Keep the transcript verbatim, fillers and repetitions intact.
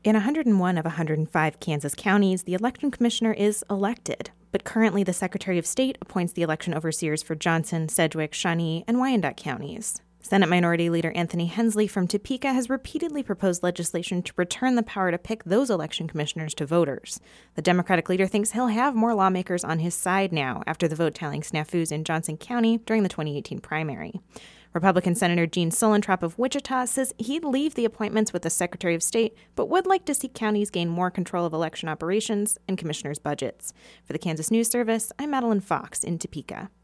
In one hundred one of one hundred five Kansas counties, the election commissioner is elected, but currently the Secretary of State appoints the election overseers for Johnson, Sedgwick, Shawnee, and Wyandotte counties. Senate Minority Leader Anthony Hensley from Topeka has repeatedly proposed legislation to return the power to pick those election commissioners to voters. The Democratic leader thinks he'll have more lawmakers on his side now after the vote tallying snafus in Johnson County during the twenty eighteen primary. Republican Senator Gene Suellentrop of Wichita says he'd leave the appointments with the Secretary of State, but would like to see counties gain more control of election operations and commissioners' budgets. For the Kansas News Service, I'm Madeline Fox in Topeka.